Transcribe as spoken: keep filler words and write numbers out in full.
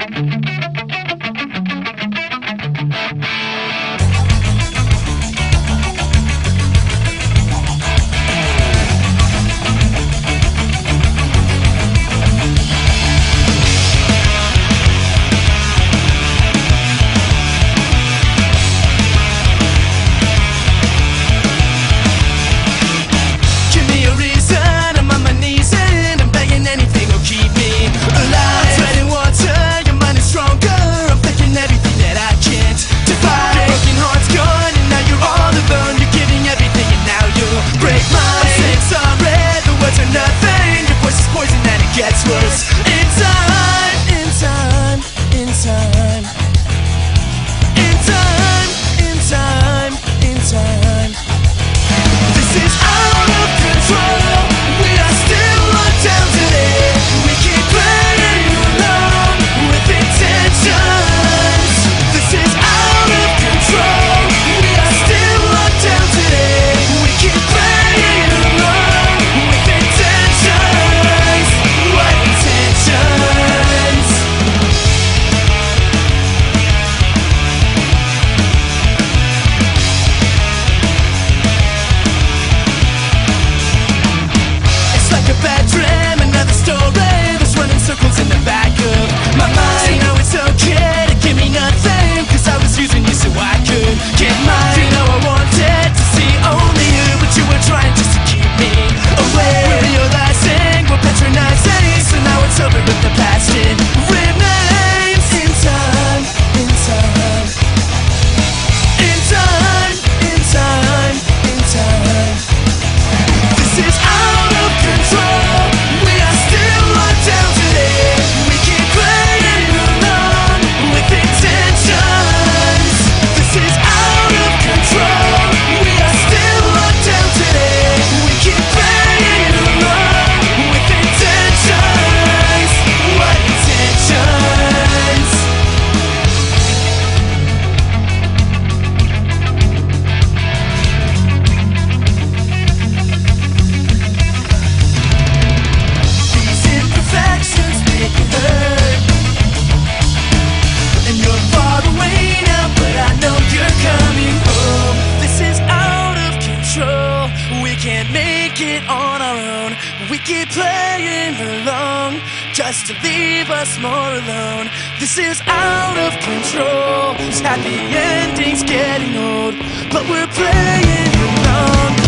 Gets worse in time, in time, in time, in time, in time, in time. This is out of control. We are still locked down today. We keep playing along with intentions. This is out of control. We are still locked down today. We keep playing along with intentions. What intentions? It's like a bad dream, another story that's running circles in the back of my mind. So now it's okay to give me nothing, cause I was using you so I could get mine. You know I wanted to see only you, but you were trying just to keep me away. We're realizing we're patronizing, so now it's over with the past. It remains in time, in time, in time, in time, in time. This is out of control. We are still locked down today. We keep playing along with intentions. This is out of control. We are still locked down today. We keep playing along with intentions. What intentions? These imperfections make it hurt, and you're far away now, but I know you're coming home. This is out of control. We can't make it on our own. We keep playing along just to leave us more alone. This is out of control. Happy endings getting old, but we're playing along.